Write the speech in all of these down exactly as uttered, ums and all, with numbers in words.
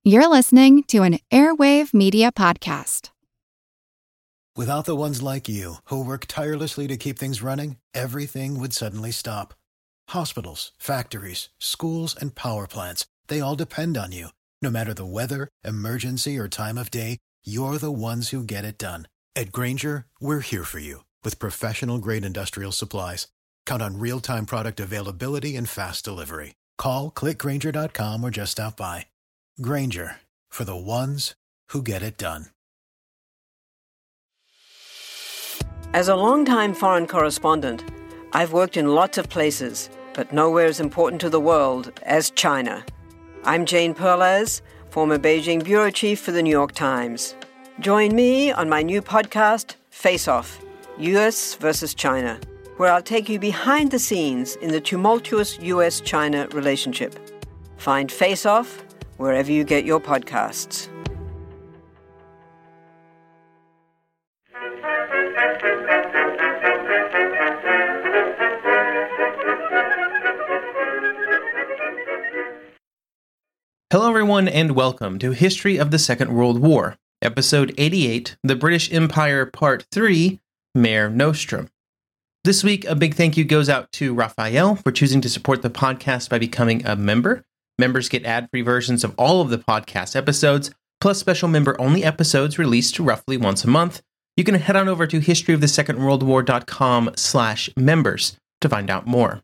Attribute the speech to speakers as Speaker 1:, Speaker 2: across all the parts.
Speaker 1: You're listening to an Airwave Media Podcast.
Speaker 2: Without the ones like you, who work tirelessly to keep things running, everything would suddenly stop. Hospitals, factories, schools, and power plants, they all depend on you. No matter the weather, emergency, or time of day, you're the ones who get it done. At Grainger, we're here for you with professional-grade industrial supplies. Count on real-time product availability and fast delivery. Call, click Grainger dot com, or just stop by. Grainger, for the ones who get it done.
Speaker 3: As a longtime foreign correspondent, I've worked in lots of places, but nowhere as important to the world as China. I'm Jane Perlez, former Beijing bureau chief for the New York Times. Join me on my new podcast, Face Off, U S versus China, where I'll take you behind the scenes in the tumultuous U S China relationship. Find Face Off wherever you get your podcasts.
Speaker 4: Hello everyone and welcome to History of the Second World War, Episode eighty-eight, The British Empire Part three, Mare Nostrum. This week, a big thank you goes out to Raphael for choosing to support the podcast by becoming a member. Members get ad-free versions of all of the podcast episodes, plus special member-only episodes released roughly once a month. You can head on over to historyofthesecondworldwar.com slash members to find out more.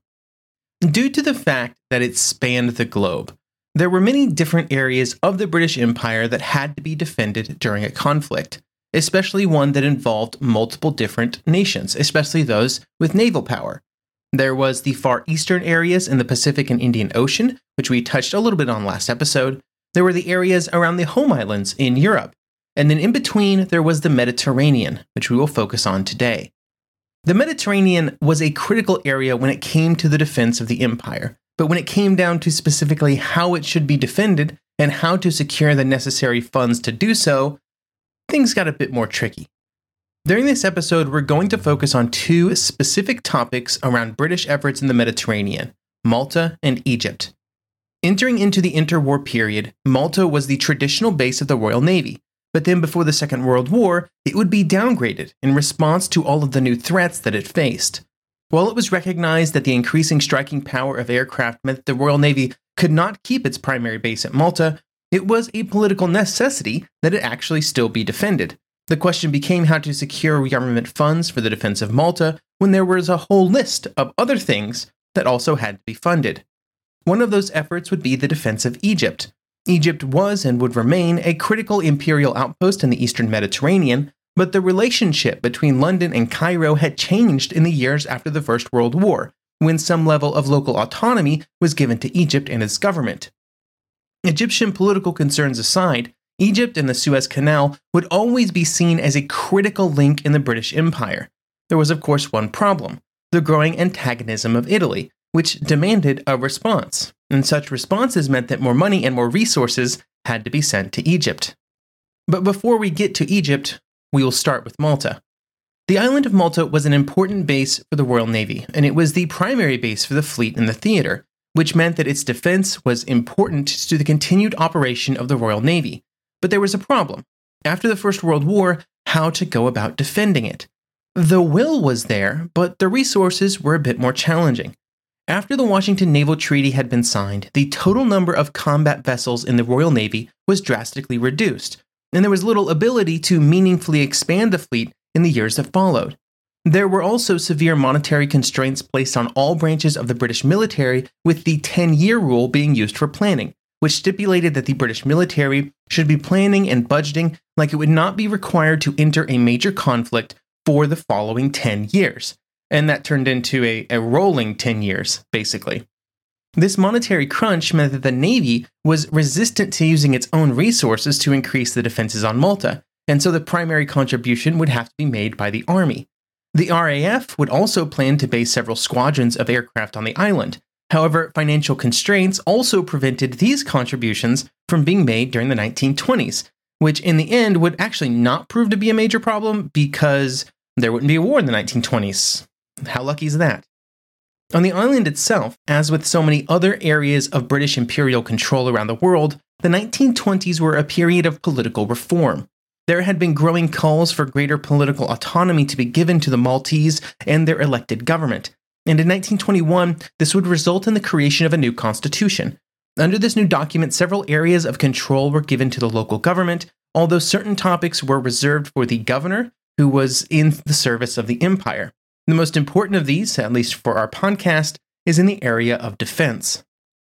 Speaker 4: Due to the fact that it spanned the globe, there were many different areas of the British Empire that had to be defended during a conflict, especially one that involved multiple different nations, especially those with naval power. There was the far eastern areas in the Pacific and Indian Ocean, which we touched a little bit on last episode. There were the areas around the home islands in Europe. And then in between, there was the Mediterranean, which we will focus on today. The Mediterranean was a critical area when it came to the defense of the empire, but when it came down to specifically how it should be defended and how to secure the necessary funds to do so, things got a bit more tricky. During this episode, we're going to focus on two specific topics around British efforts in the Mediterranean, Malta and Egypt. Entering into the interwar period, Malta was the traditional base of the Royal Navy, but then before the Second World War, it would be downgraded in response to all of the new threats that it faced. While it was recognized that the increasing striking power of aircraft meant that the Royal Navy could not keep its primary base at Malta, it was a political necessity that it actually still be defended. The question became how to secure rearmament funds for the defense of Malta when there was a whole list of other things that also had to be funded. One of those efforts would be the defense of Egypt. Egypt was and would remain a critical imperial outpost in the eastern Mediterranean, but the relationship between London and Cairo had changed in the years after the First World War, when some level of local autonomy was given to Egypt and its government. Egyptian political concerns aside, Egypt and the Suez Canal would always be seen as a critical link in the British Empire. There was, of course, one problem: the growing antagonism of Italy, which demanded a response, and such responses meant that more money and more resources had to be sent to Egypt. But before we get to Egypt, we will start with Malta. The island of Malta was an important base for the Royal Navy, and it was the primary base for the fleet and the theater, which meant that its defense was important to the continued operation of the Royal Navy. But there was a problem. After the First World War, how to go about defending it. The will was there, but the resources were a bit more challenging. After the Washington Naval Treaty had been signed, the total number of combat vessels in the Royal Navy was drastically reduced, and there was little ability to meaningfully expand the fleet in the years that followed. There were also severe monetary constraints placed on all branches of the British military, with the ten-year rule being used for planning, which stipulated that the British military should be planning and budgeting like it would not be required to enter a major conflict for the following ten years. And that turned into a, a rolling ten years, basically. This monetary crunch meant that the Navy was resistant to using its own resources to increase the defenses on Malta, and so the primary contribution would have to be made by the Army. The R A F would also plan to base several squadrons of aircraft on the island. However, financial constraints also prevented these contributions from being made during the nineteen twenties, which in the end would actually not prove to be a major problem because there wouldn't be a war in the nineteen twenties. How lucky is that? On the island itself, as with so many other areas of British imperial control around the world, the nineteen twenties were a period of political reform. There had been growing calls for greater political autonomy to be given to the Maltese and their elected government, and in nineteen twenty-one, this would result in the creation of a new constitution. Under this new document, several areas of control were given to the local government, although certain topics were reserved for the governor, who was in the service of the empire. The most important of these, at least for our podcast, is in the area of defense.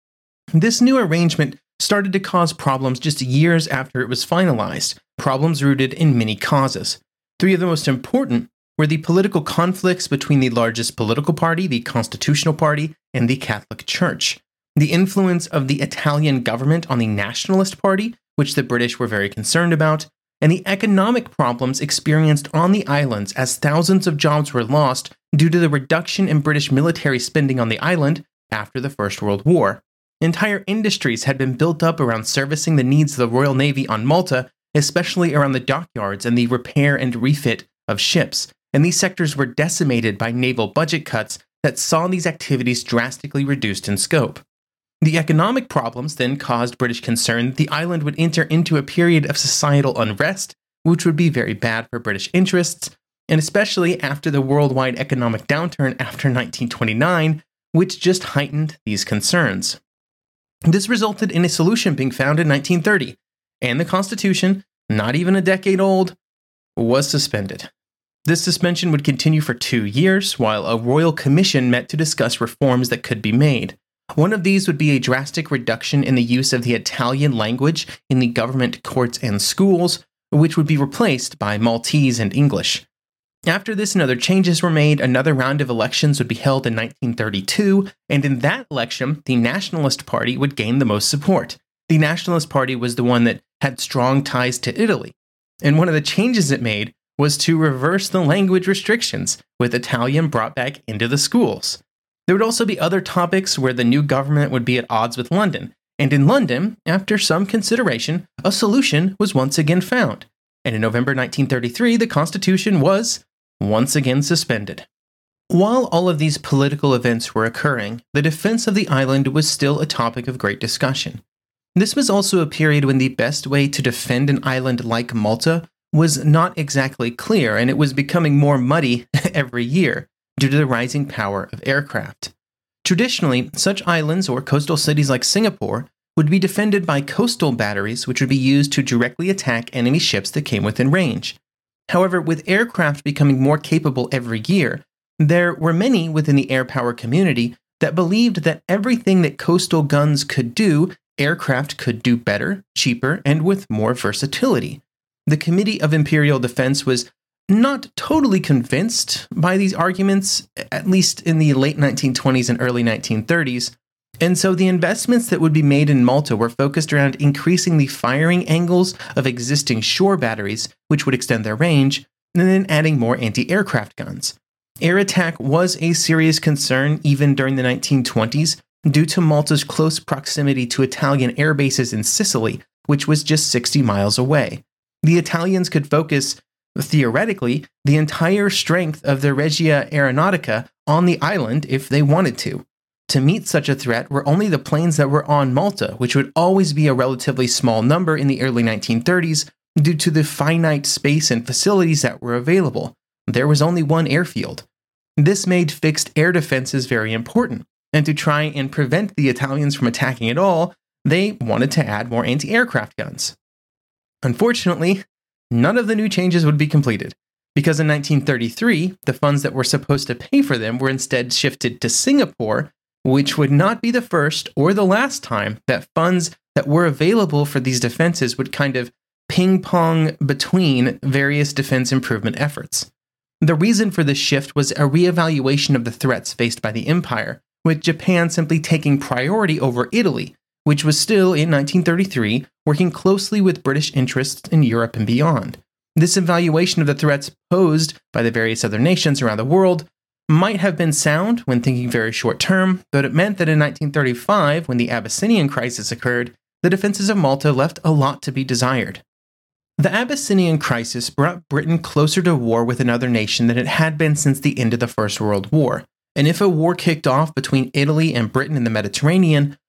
Speaker 4: This new arrangement started to cause problems just years after it was finalized, problems rooted in many causes. Three of the most important were the political conflicts between the largest political party, the Constitutional Party, and the Catholic Church, the influence of the Italian government on the Nationalist Party, which the British were very concerned about, and the economic problems experienced on the islands as thousands of jobs were lost due to the reduction in British military spending on the island after the First World War. Entire industries had been built up around servicing the needs of the Royal Navy on Malta, especially around the dockyards and the repair and refit of ships, and these sectors were decimated by naval budget cuts that saw these activities drastically reduced in scope. The economic problems then caused British concern that the island would enter into a period of societal unrest, which would be very bad for British interests, and especially after the worldwide economic downturn after nineteen twenty-nine, which just heightened these concerns. This resulted in a solution being found in nineteen thirty, and the Constitution, not even a decade old, was suspended. This suspension would continue for two years, while a royal commission met to discuss reforms that could be made. One of these would be a drastic reduction in the use of the Italian language in the government courts and schools, which would be replaced by Maltese and English. After this and other changes were made, another round of elections would be held in nineteen thirty-two, and in that election, the Nationalist Party would gain the most support. The Nationalist Party was the one that had strong ties to Italy, and one of the changes it made was to reverse the language restrictions, with Italian brought back into the schools. There would also be other topics where the new government would be at odds with London, and in London, after some consideration, a solution was once again found, and in November nineteen thirty-three, the Constitution was once again suspended. While all of these political events were occurring, the defense of the island was still a topic of great discussion. This was also a period when the best way to defend an island like Malta was not exactly clear, and it was becoming more muddy every year due to the rising power of aircraft. Traditionally, such islands or coastal cities like Singapore would be defended by coastal batteries, which would be used to directly attack enemy ships that came within range. However, with aircraft becoming more capable every year, there were many within the air power community that believed that everything that coastal guns could do, aircraft could do better, cheaper, and with more versatility. The Committee of Imperial Defense was not totally convinced by these arguments, at least in the late nineteen twenties and early nineteen thirties, and so the investments that would be made in Malta were focused around increasing the firing angles of existing shore batteries, which would extend their range, and then adding more anti-aircraft guns. Air attack was a serious concern even during the nineteen twenties due to Malta's close proximity to Italian air bases in Sicily, which was just sixty miles away. The Italians could focus, theoretically, the entire strength of the Regia Aeronautica on the island if they wanted to. To meet such a threat were only the planes that were on Malta, which would always be a relatively small number in the early nineteen thirties due to the finite space and facilities that were available. There was only one airfield. This made fixed air defenses very important, and to try and prevent the Italians from attacking at all, they wanted to add more anti-aircraft guns. Unfortunately, none of the new changes would be completed, because in nineteen thirty-three, the funds that were supposed to pay for them were instead shifted to Singapore, which would not be the first or the last time that funds that were available for these defenses would kind of ping-pong between various defense improvement efforts. The reason for this shift was a reevaluation of the threats faced by the empire, with Japan simply taking priority over Italy, which was still, in nineteen thirty-three, working closely with British interests in Europe and beyond. This evaluation of the threats posed by the various other nations around the world might have been sound when thinking very short term, but it meant that in nineteen thirty-five, when the Abyssinian crisis occurred, the defenses of Malta left a lot to be desired. The Abyssinian crisis brought Britain closer to war with another nation than it had been since the end of the First World War, and if a war kicked off between Italy and Britain in the Mediterranean,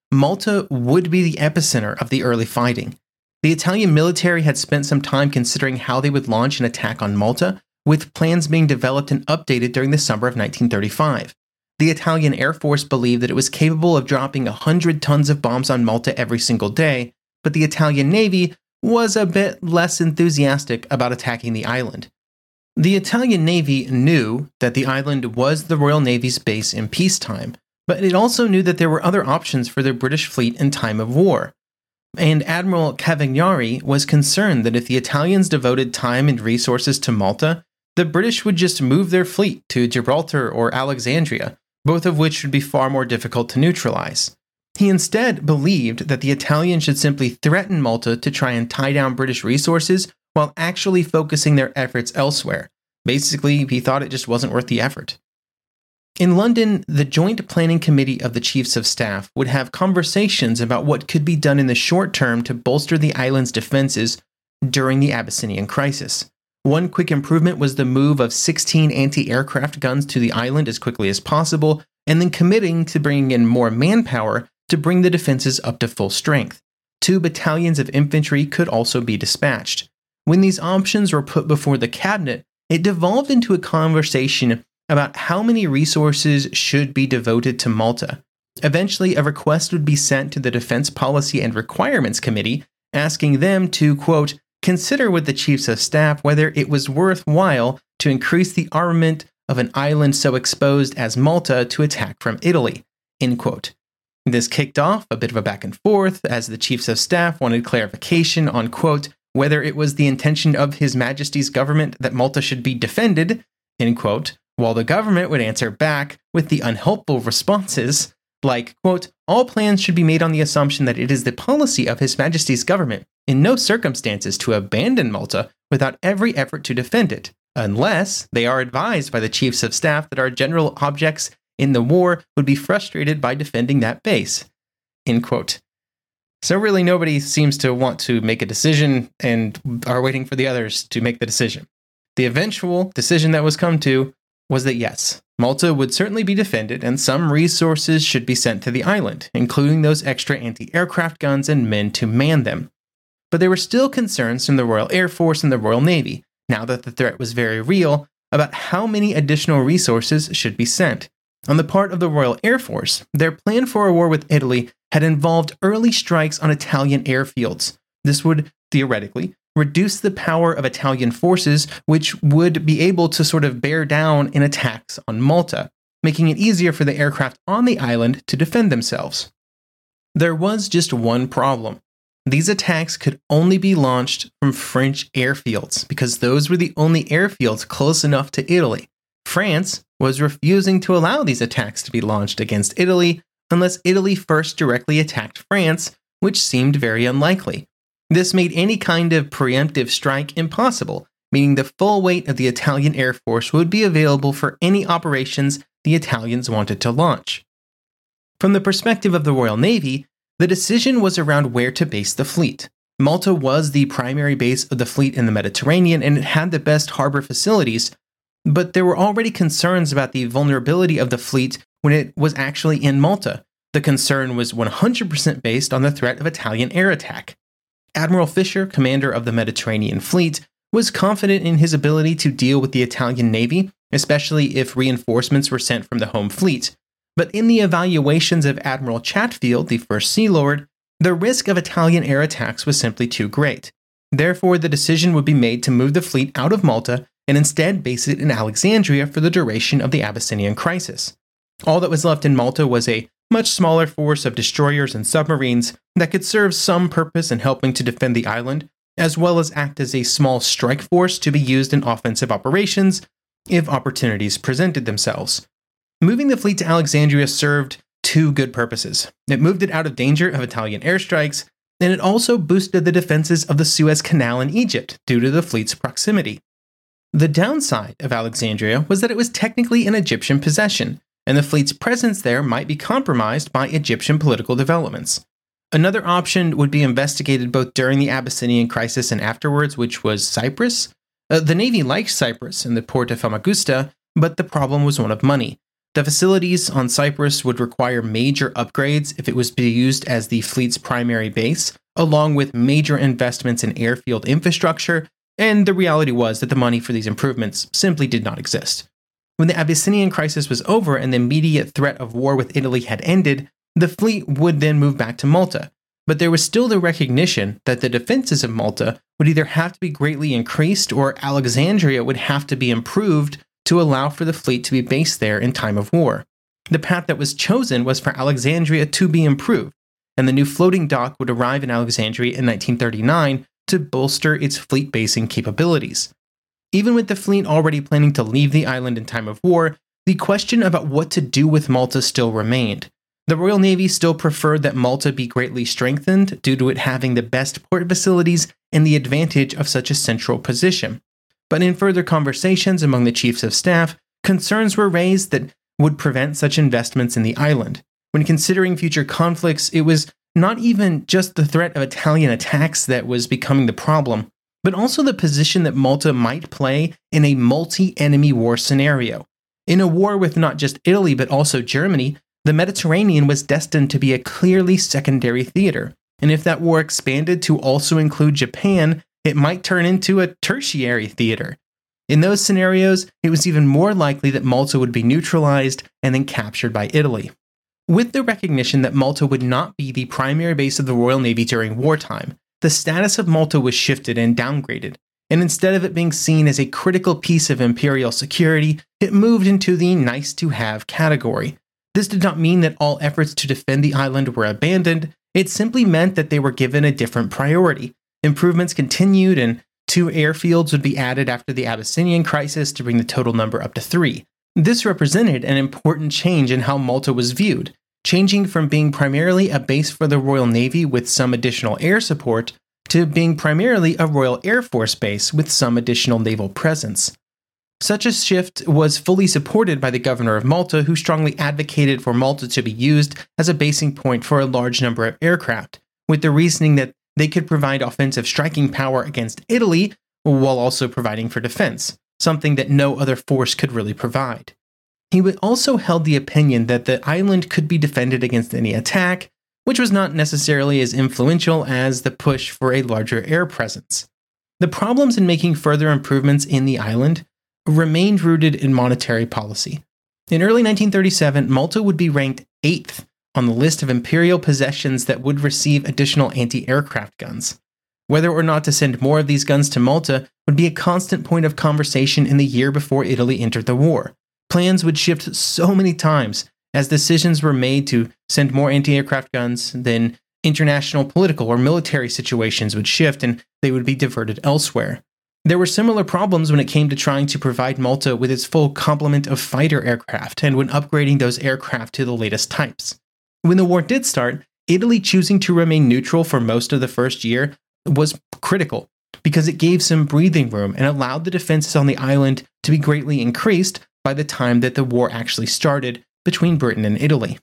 Speaker 4: Malta would be the epicenter of the early fighting. The Italian military had spent some time considering how they would launch an attack on Malta, with plans being developed and updated during the summer of nineteen thirty-five. The Italian Air Force believed that it was capable of dropping one hundred tons of bombs on Malta every single day, but the Italian Navy was a bit less enthusiastic about attacking the island. The Italian Navy knew that the island was the Royal Navy's base in peacetime, but it also knew that there were other options for the British fleet in time of war. And Admiral Cavagnari was concerned that if the Italians devoted time and resources to Malta, the British would just move their fleet to Gibraltar or Alexandria, both of which would be far more difficult to neutralize. He instead believed that the Italians should simply threaten Malta to try and tie down British resources while actually focusing their efforts elsewhere. Basically, he thought it just wasn't worth the effort. In London, the Joint Planning Committee of the Chiefs of Staff would have conversations about what could be done in the short term to bolster the island's defenses during the Abyssinian crisis. One quick improvement was the move of sixteen anti-aircraft guns to the island as quickly as possible, and then committing to bringing in more manpower to bring the defenses up to full strength. Two battalions of infantry could also be dispatched. When these options were put before the cabinet, it devolved into a conversation about how many resources should be devoted to Malta. Eventually, a request would be sent to the Defense Policy and Requirements Committee, asking them to, quote, consider with the Chiefs of Staff whether it was worthwhile to increase the armament of an island so exposed as Malta to attack from Italy, end quote. This kicked off a bit of a back and forth as the Chiefs of Staff wanted clarification on, quote, whether it was the intention of His Majesty's government that Malta should be defended, end quote, while the government would answer back with the unhelpful responses like, quote, all plans should be made on the assumption that it is the policy of His Majesty's government in no circumstances to abandon Malta without every effort to defend it, unless they are advised by the Chiefs of Staff that our general objects in the war would be frustrated by defending that base, end quote. So really nobody seems to want to make a decision and are waiting for the others to make the decision. The eventual decision that was come to was that yes, Malta would certainly be defended and some resources should be sent to the island, including those extra anti-aircraft guns and men to man them. But there were still concerns from the Royal Air Force and the Royal Navy, now that the threat was very real, about how many additional resources should be sent. On the part of the Royal Air Force, their plan for a war with Italy had involved early strikes on Italian airfields. This would, theoretically, reduce the power of Italian forces, which would be able to sort of bear down in attacks on Malta, making it easier for the aircraft on the island to defend themselves. There was just one problem. These attacks could only be launched from French airfields, because those were the only airfields close enough to Italy. France was refusing to allow these attacks to be launched against Italy unless Italy first directly attacked France, which seemed very unlikely. This made any kind of preemptive strike impossible, meaning the full weight of the Italian Air Force would be available for any operations the Italians wanted to launch. From the perspective of the Royal Navy, the decision was around where to base the fleet. Malta was the primary base of the fleet in the Mediterranean, and it had the best harbor facilities, but there were already concerns about the vulnerability of the fleet when it was actually in Malta. The concern was one hundred percent based on the threat of Italian air attack. Admiral Fisher, commander of the Mediterranean Fleet, was confident in his ability to deal with the Italian Navy, especially if reinforcements were sent from the home fleet. But in the evaluations of Admiral Chatfield, the first Sea Lord, the risk of Italian air attacks was simply too great. Therefore, the decision would be made to move the fleet out of Malta and instead base it in Alexandria for the duration of the Abyssinian crisis. All that was left in Malta was a much smaller force of destroyers and submarines that could serve some purpose in helping to defend the island, as well as act as a small strike force to be used in offensive operations if opportunities presented themselves. Moving the fleet to Alexandria served two good purposes. It moved it out of danger of Italian airstrikes, and it also boosted the defenses of the Suez Canal in Egypt due to the fleet's proximity. The downside of Alexandria was that it was technically an Egyptian possession, and the fleet's presence there might be compromised by Egyptian political developments. Another option would be investigated both during the Abyssinian crisis and afterwards, which was Cyprus. Uh, the Navy liked Cyprus and the port of Famagusta, but the problem was one of money. The facilities on Cyprus would require major upgrades if it was to be used as the fleet's primary base, along with major investments in airfield infrastructure, and the reality was that the money for these improvements simply did not exist. When the Abyssinian crisis was over and the immediate threat of war with Italy had ended, the fleet would then move back to Malta. But there was still the recognition that the defenses of Malta would either have to be greatly increased or Alexandria would have to be improved to allow for the fleet to be based there in time of war. The path that was chosen was for Alexandria to be improved, and the new floating dock would arrive in Alexandria in nineteen thirty-nine to bolster its fleet basing capabilities. Even with the fleet already planning to leave the island in time of war, the question about what to do with Malta still remained. The Royal Navy still preferred that Malta be greatly strengthened due to it having the best port facilities and the advantage of such a central position. But in further conversations among the chiefs of staff, concerns were raised that would prevent such investments in the island. When considering future conflicts, it was not even just the threat of Italian attacks that was becoming the problem, but also the position that Malta might play in a multi-enemy war scenario. In a war with not just Italy but also Germany, the Mediterranean was destined to be a clearly secondary theater, and if that war expanded to also include Japan, it might turn into a tertiary theater. In those scenarios, it was even more likely that Malta would be neutralized and then captured by Italy. With the recognition that Malta would not be the primary base of the Royal Navy during wartime, the status of Malta was shifted and downgraded, and instead of it being seen as a critical piece of imperial security, it moved into the nice-to-have category. This did not mean that all efforts to defend the island were abandoned, it simply meant that they were given a different priority. Improvements continued, and two airfields would be added after the Abyssinian crisis to bring the total number up to three. This represented an important change in how Malta was viewed, changing from being primarily a base for the Royal Navy with some additional air support to being primarily a Royal Air Force base with some additional naval presence. Such a shift was fully supported by the governor of Malta, who strongly advocated for Malta to be used as a basing point for a large number of aircraft, with the reasoning that they could provide offensive striking power against Italy while also providing for defense, something that no other force could really provide. He also held the opinion that the island could be defended against any attack, which was not necessarily as influential as the push for a larger air presence. The problems in making further improvements in the island remained rooted in monetary policy. In early nineteen thirty-seven, Malta would be ranked eighth on the list of imperial possessions that would receive additional anti-aircraft guns. Whether or not to send more of these guns to Malta would be a constant point of conversation in the year before Italy entered the war. Plans would shift so many times as decisions were made to send more anti-aircraft guns, then international political or military situations would shift and they would be diverted elsewhere. There were similar problems when it came to trying to provide Malta with its full complement of fighter aircraft and when upgrading those aircraft to the latest types. When the war did start, Italy choosing to remain neutral for most of the first year was critical because it gave some breathing room and allowed the defenses on the island to be greatly increased by the time that the war actually started between Britain and Italy.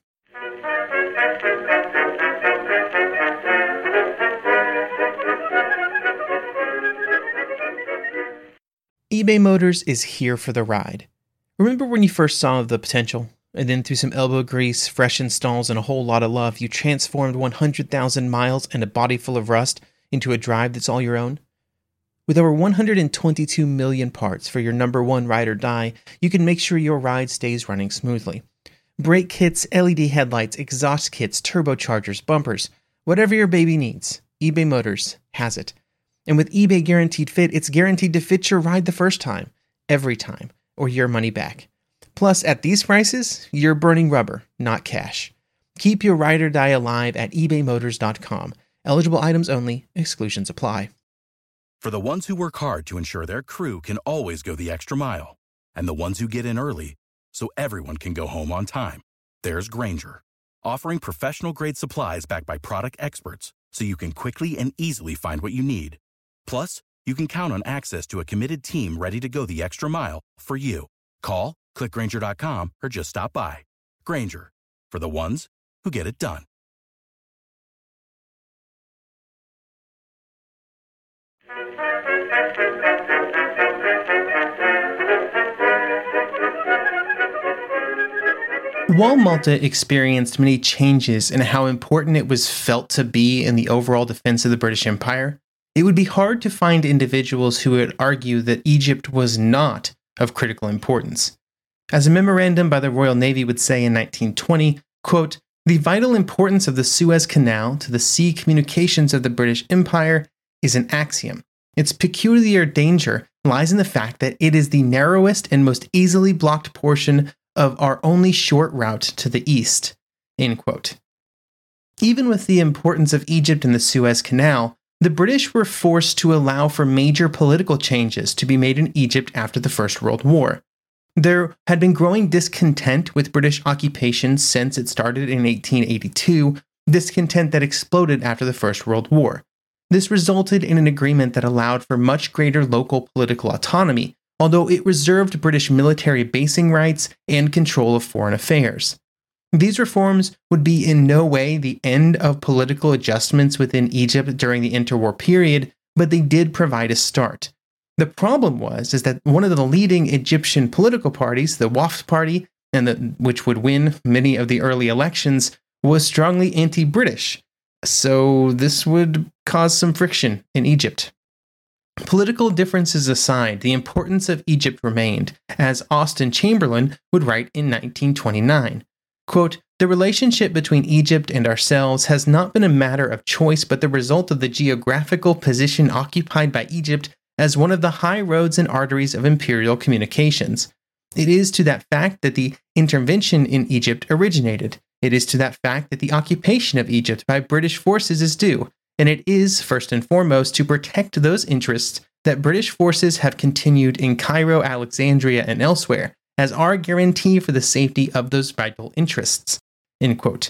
Speaker 4: eBay Motors is here for the ride. Remember when you first saw the potential? And then through some elbow grease, fresh installs, and a whole lot of love, you transformed one hundred thousand miles and a body full of rust into a drive that's all your own? With over one hundred twenty-two million parts for your number one ride or die, you can make sure your ride stays running smoothly. Brake kits, L E D headlights, exhaust kits, turbochargers, bumpers, whatever your baby needs, eBay Motors has it. And with eBay Guaranteed Fit, it's guaranteed to fit your ride the first time, every time, or your money back. Plus, at these prices, you're burning rubber, not cash. Keep your ride or die alive at ebay motors dot com. Eligible items only. Exclusions apply.
Speaker 5: For the ones who work hard to ensure their crew can always go the extra mile, and the ones who get in early so everyone can go home on time, there's Grainger, offering professional-grade supplies backed by product experts so you can quickly and easily find what you need. Plus, you can count on access to a committed team ready to go the extra mile for you. Call, click Grainger dot com, or just stop by. Grainger, for the ones who get it done.
Speaker 4: While Malta experienced many changes in how important it was felt to be in the overall defense of the British Empire, it would be hard to find individuals who would argue that Egypt was not of critical importance. As a memorandum by the Royal Navy would say in nineteen twenty, quote, "The vital importance of the Suez Canal to the sea communications of the British Empire is an axiom. Its peculiar danger lies in the fact that it is the narrowest and most easily blocked portion of our only short route to the east." End quote. Even with the importance of Egypt in the Suez Canal, the British were forced to allow for major political changes to be made in Egypt after the First World War. There had been growing discontent with British occupation since it started in eighteen eighty-two, discontent that exploded after the First World War. This resulted in an agreement that allowed for much greater local political autonomy, although it reserved British military basing rights and control of foreign affairs. These reforms would be in no way the end of political adjustments within Egypt during the interwar period, but they did provide a start. The problem was is that one of the leading Egyptian political parties, the Wafd Party, and the, which would win many of the early elections, was strongly anti-British. So this would cause some friction in Egypt. Political differences aside, the importance of Egypt remained, as Austen Chamberlain would write in nineteen twenty-nine. Quote, "The relationship between Egypt and ourselves has not been a matter of choice, but the result of the geographical position occupied by Egypt as one of the high roads and arteries of imperial communications. It is to that fact that the intervention in Egypt originated. It is to that fact that the occupation of Egypt by British forces is due, and it is, first and foremost, to protect those interests that British forces have continued in Cairo, Alexandria, and elsewhere, as our guarantee for the safety of those vital interests." End quote.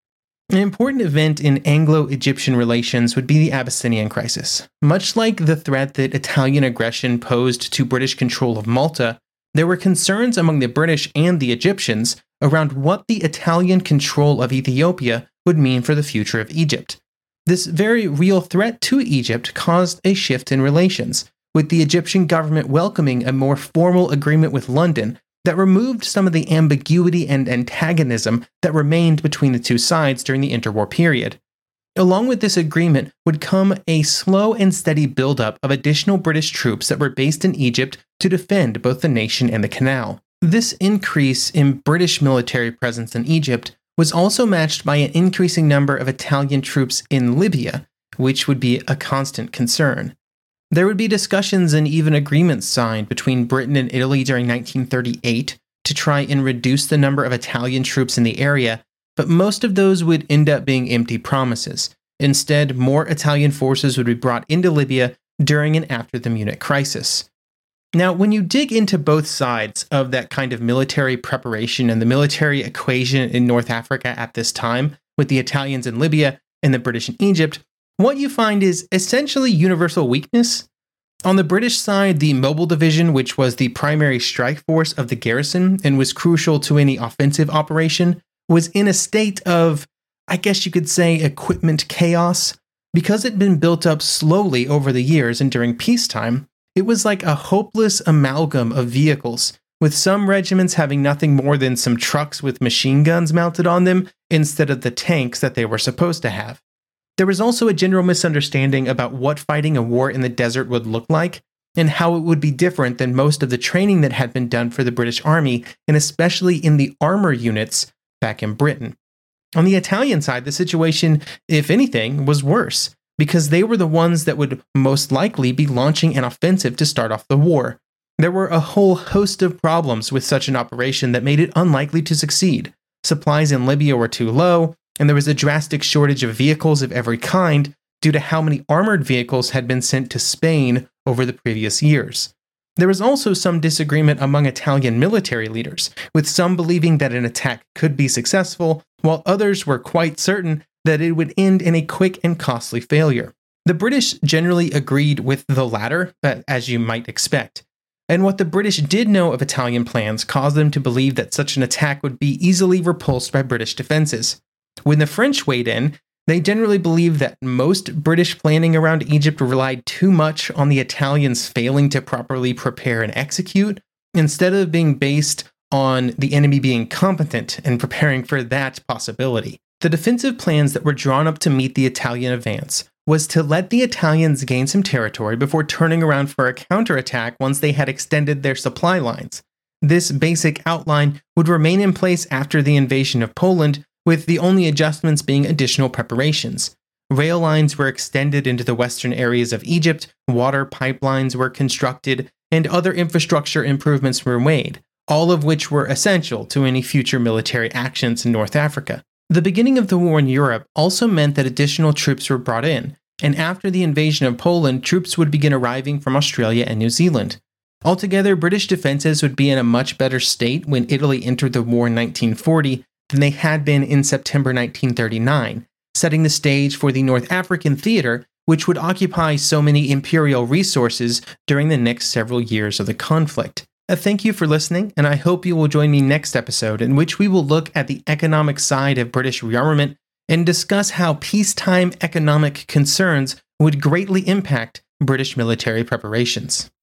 Speaker 4: An important event in Anglo-Egyptian relations would be the Abyssinian Crisis. Much like the threat that Italian aggression posed to British control of Malta, there were concerns among the British and the Egyptians around what the Italian control of Ethiopia would mean for the future of Egypt. This very real threat to Egypt caused a shift in relations, with the Egyptian government welcoming a more formal agreement with London that removed some of the ambiguity and antagonism that remained between the two sides during the interwar period. Along with this agreement would come a slow and steady buildup of additional British troops that were based in Egypt to defend both the nation and the canal. This increase in British military presence in Egypt was also matched by an increasing number of Italian troops in Libya, which would be a constant concern. There would be discussions and even agreements signed between Britain and Italy during nineteen thirty-eight to try and reduce the number of Italian troops in the area, but most of those would end up being empty promises. Instead, more Italian forces would be brought into Libya during and after the Munich crisis. Now, when you dig into both sides of that kind of military preparation and the military equation in North Africa at this time, with the Italians in Libya and the British in Egypt, what you find is essentially universal weakness. On the British side, the Mobile Division, which was the primary strike force of the garrison and was crucial to any offensive operation, was in a state of, I guess you could say, equipment chaos. Because it had been built up slowly over the years and during peacetime, it was like a hopeless amalgam of vehicles, with some regiments having nothing more than some trucks with machine guns mounted on them instead of the tanks that they were supposed to have. There was also a general misunderstanding about what fighting a war in the desert would look like, and how it would be different than most of the training that had been done for the British Army, and especially in the armor units back in Britain. On the Italian side, the situation, if anything, was worse, because they were the ones that would most likely be launching an offensive to start off the war. There were a whole host of problems with such an operation that made it unlikely to succeed. Supplies in Libya were too low, and there was a drastic shortage of vehicles of every kind due to how many armored vehicles had been sent to Spain over the previous years. There was also some disagreement among Italian military leaders, with some believing that an attack could be successful, while others were quite certain that it would end in a quick and costly failure. The British generally agreed with the latter, as you might expect. And what the British did know of Italian plans caused them to believe that such an attack would be easily repulsed by British defenses. When the French weighed in, they generally believed that most British planning around Egypt relied too much on the Italians failing to properly prepare and execute, instead of being based on the enemy being competent and preparing for that possibility. The defensive plans that were drawn up to meet the Italian advance was to let the Italians gain some territory before turning around for a counterattack once they had extended their supply lines. This basic outline would remain in place after the invasion of Poland, with the only adjustments being additional preparations. Rail lines were extended into the western areas of Egypt, water pipelines were constructed, and other infrastructure improvements were made, all of which were essential to any future military actions in North Africa. The beginning of the war in Europe also meant that additional troops were brought in, and after the invasion of Poland, troops would begin arriving from Australia and New Zealand. Altogether, British defenses would be in a much better state when Italy entered the war in nineteen forty than they had been in September nineteen thirty-nine, setting the stage for the North African theater, which would occupy so many imperial resources during the next several years of the conflict. Uh, thank you for listening, and I hope you will join me next episode, in which we will look at the economic side of British rearmament and discuss how peacetime economic concerns would greatly impact British military preparations.